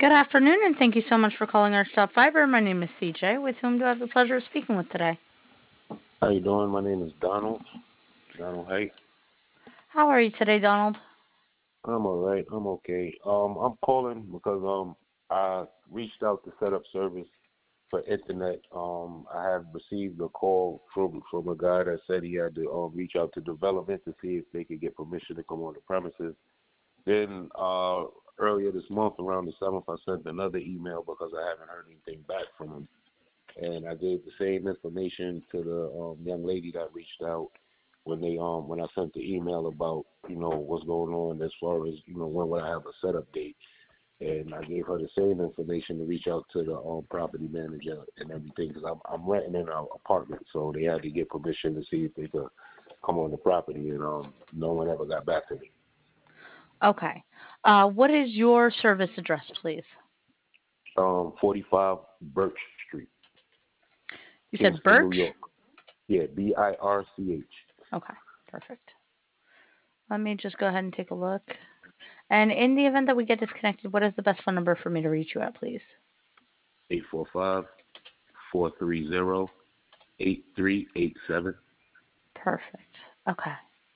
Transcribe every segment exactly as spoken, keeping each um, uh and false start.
Good afternoon, and thank you so much for calling our Stop Fiber. My name is C J, with whom do I have the pleasure of speaking with today? How you doing? My name is Donald. Donald Height. How are you today, Donald? I'm all right. I'm okay. Um, I'm calling because um I reached out to set up service for internet. Um, I have received a call from from a guy that said he had to um reach out to development to see if they could get permission to come on the premises. Then uh earlier this month, around the seventh, I sent another email because I haven't heard anything back from him, and I gave the same information to the um, young lady that reached out when they um when I sent the email about you know what's going on as far as you know when would I have a setup date, and I gave her the same information to reach out to the um property manager and everything because I'm I'm renting in an apartment, so they had to get permission to see if they could come on the property, and um no one ever got back to me. Okay. Uh, what is your service address, please? Um, forty-five Birch Street, You said Kingston, New Birch? York. Yeah, B I R C H. Okay, perfect. Let me just go ahead and take a look. And in the event that we get disconnected, what is the best phone number for me to reach you at, please? Eight four five four three zero eight three eight seven. Perfect. Okay.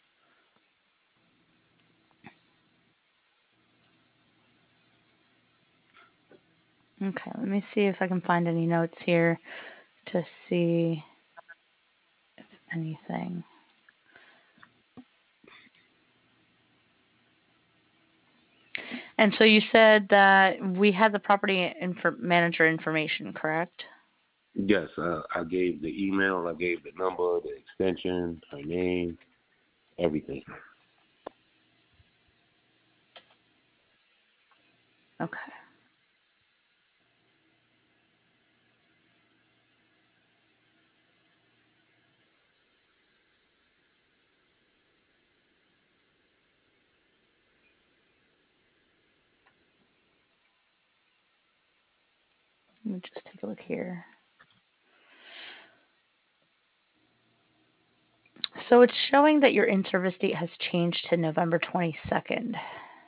Okay, let me see if I can find any notes here to see anything. And so you said that we had the property infor- manager information, correct? Yes, uh, I gave the email, I gave the number, the extension, her name, everything. Okay. Let me just take a look here. So it's showing that your in-service date has changed to November twenty-second,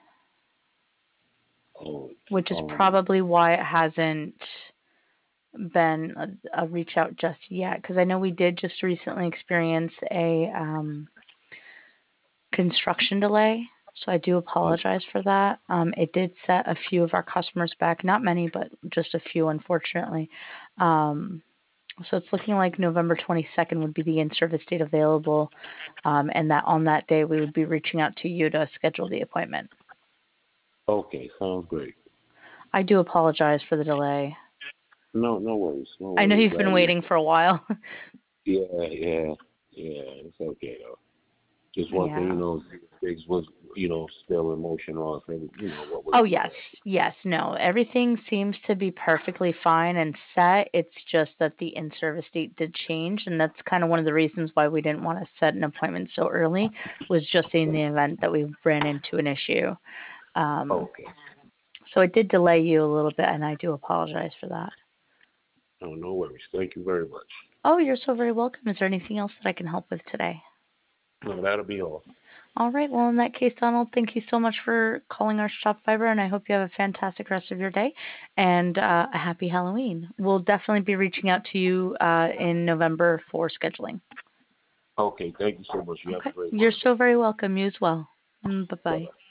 Oh, which is um, probably why it hasn't been a, a reach out just yet. Because I know we did just recently experience a um, construction delay. So I do oh, apologize for that. Um, it did set a few of our customers back, not many, but just a few, unfortunately. Um, so it's looking like November twenty-second would be the in-service date available, um, and that on that day we would be reaching out to you to schedule the appointment. okay, sounds great. I do apologize for the delay. No, no worries, no I know worries. you've been Um, waiting for a while. yeah, yeah, yeah, it's okay though. Just one thing, you Yeah. know, things was, you know, still in motion or thing, you know, what was Oh, being yes. done. Yes. No, everything seems to be perfectly fine and set. It's just that the in-service date did change, and that's kind of one of the reasons why we didn't want to set an appointment so early, was just in the event that we ran into an issue. Um, Okay. so it did delay you a little bit, and I do apologize for that. No, no worries. Thank you very much. Oh, you're so very welcome. Is there anything else that I can help with today? No, that'll be all. All right. Well, in that case, Donald, thank you so much for calling our shop fiber, and I hope you have a fantastic rest of your day and uh, a happy Halloween. We'll definitely be reaching out to you uh, in November for scheduling. Okay, thank you so much. You have a Okay. great You're one. so very welcome. You as well. Mm, bye Bye bye. bye.